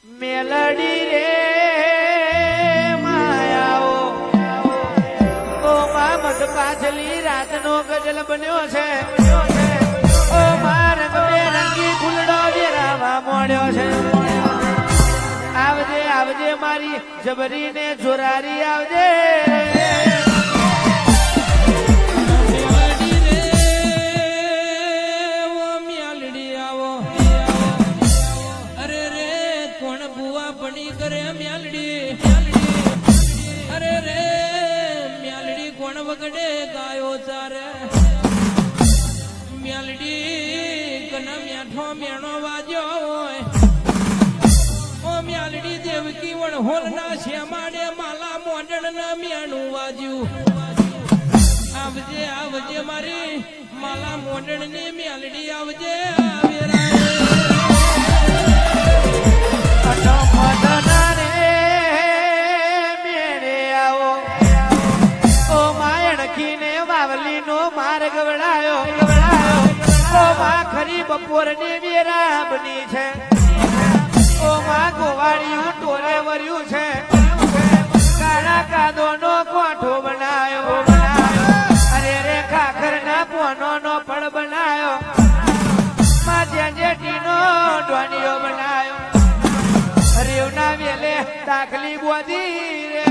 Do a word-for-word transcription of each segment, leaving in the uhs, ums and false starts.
મેલડી રે માયાઓ ઓ મા મત પાછલી રાતનો ગજલ બન્યો છે ઓ મા રંગ બેરંગી ફૂલડો વેરાવા મોડ્યો છે આવજે આવજે મારી જબરીને જોરારી આવજે વગડે ગાયો ચારે મ્યાલડી કના મ્યાઠો મેણો વાજ્યો હોય ઓ મ્યાલડી દેવકી વણ હોલ ના શ્યામાડે માલા મોડણ ના મેણું વાજ્યું આવજે આવજે મારી માલા મોડણ ની મ્યાલડી આવજે માર્ગ વળાયો ઓ માં ખરી બપોરની વેરા બની છે ઓ માં ગોવાળિયું ટોરે વર્યું છે કાળા કાદો નો કોઠો બનાયો અરે રે ખાખર ના પોનો નો ફળ બનાયો માં જેઠી નો ડોનિયો બનાયો રેવના વેલે તાકલી બોધી રે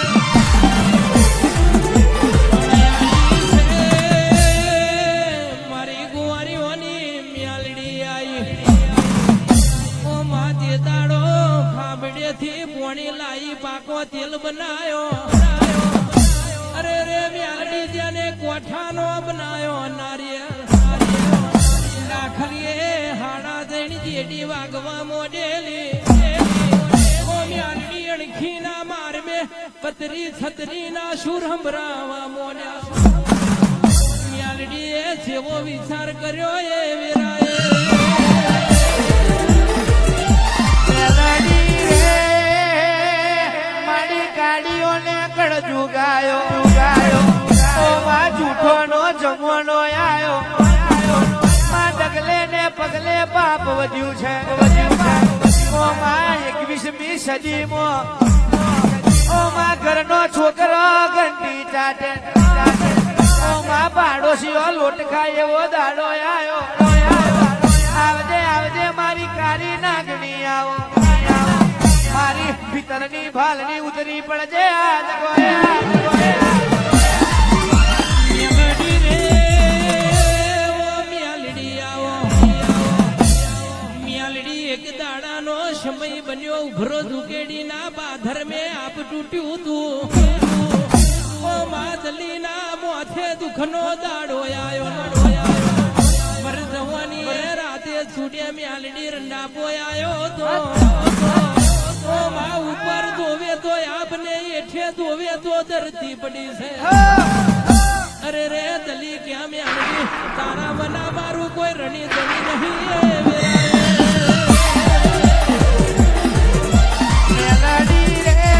પોણી લાઈ પાકો તેલ બનાયો અરે રે મ્યાલડી જેને કોઠાનો બનાયો નારિયેલ નાખલીએ હાડા દઈને જેડી વાગવા મોડેલી ઓ મ્યાલડી અણખી ના માર મે પતરી છતરી ના સુર હંભરાવા મોડ્યા મ્યાલડી એ જેવો વિચાર કર્યો એ વેરાએ જુગાયો જુગાયો ઓ માં જૂઠો નો જમવાનો આયો માં ડગલે ને પગલે પાપ વધ્યું છે વધ્યું છે ઓ માં એકવીસમી સદીમાં ઓ માં ઘરનો છોકરો ઘંટી ચાટે ઓ માં પાડોશીઓ લોટ ખાય એવો દાડો આયો આવજે આવજે મારી કારી નાગણી આવો મારી ભીતરની ભાલની ઉતરી પડજે આજ ગોયા મ્યાલડી રે ઓ મ્યાલડી આવો મ્યાલડી એક દાડાનો સમય બન્યો ઉભરો દુકેડી ના બાધર મે આપ તૂટ્યું તું ઓ માદલી ના મોથે દુખનો દાડો આયો મરજવાની રાતે છૂટ્યા મ્યાલડી રંડા પોયાયો તો ઉપર ધોવે તો આપને એઠે ધોવે તો ધરતી પડી છે અરે રે દલી ક્યાં મ્યાલડી તારા મના મારું કોઈ રણી દલી નહીં મેલડી રે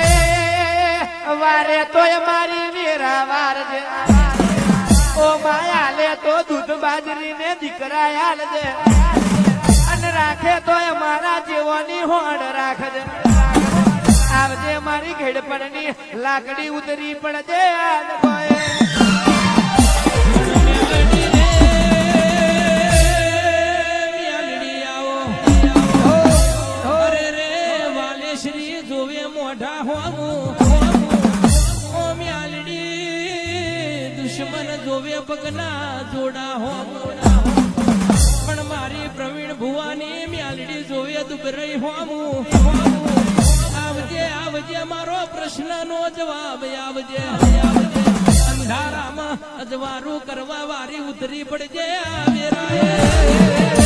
વારે તોય મારી વેરા વાર છે ઓ માયા લે તો દૂધ બાજરી ને દીકરા હાલ છે અને રાખે તોય મારા જેવાની હોડ રાખજે આવજે મારી ઘેડપણની લાકડી ઉતરી પડજે આજ ગોએ મ્યાલડી આવો અરે રે વાલે શ્રી જોવે મોઢા હોમું ઓ મ્યાલડી દુશ્મન જોવે પગના જોડા હોમું પણ મારી પ્રવીણ ભુવાની મ્યાલડી જોવે દુબરઈ હોમું આવજે આવજે મારો પ્રશ્ન નો જવાબ આવજે અંધારામાં અજવારું કરવા વારી ઉતરી પડજે વેરાએ